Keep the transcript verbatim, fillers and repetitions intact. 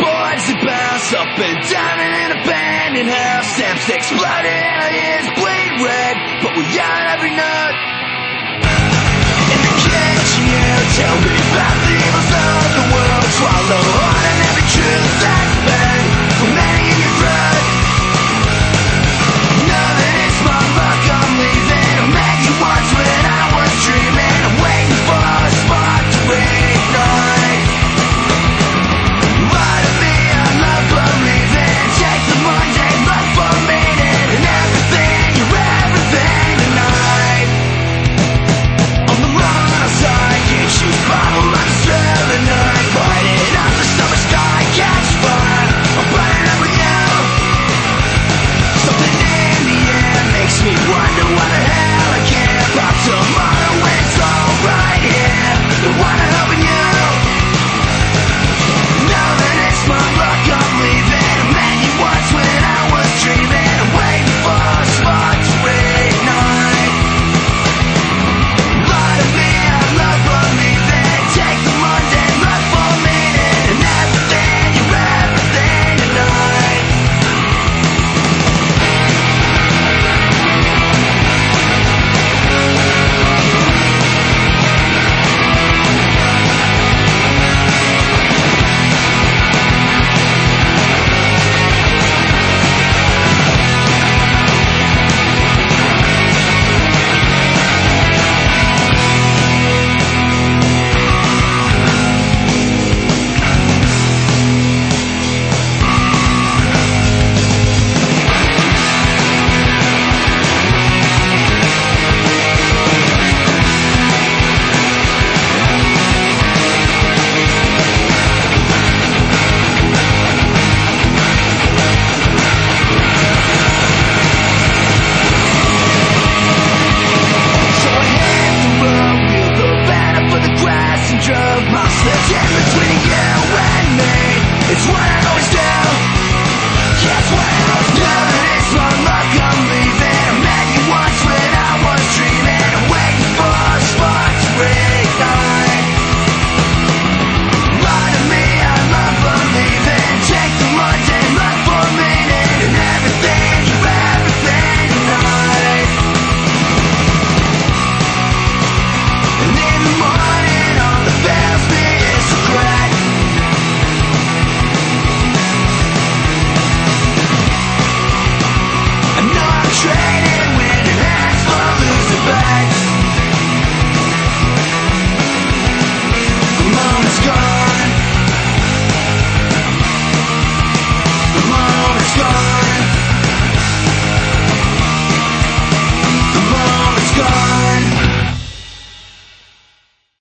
boards that bounce up and down in an abandoned house. Sam sticks blood in our ears, bleed red, but we yarn every night. In the kitchen, tell me about the evils of the world. Swallow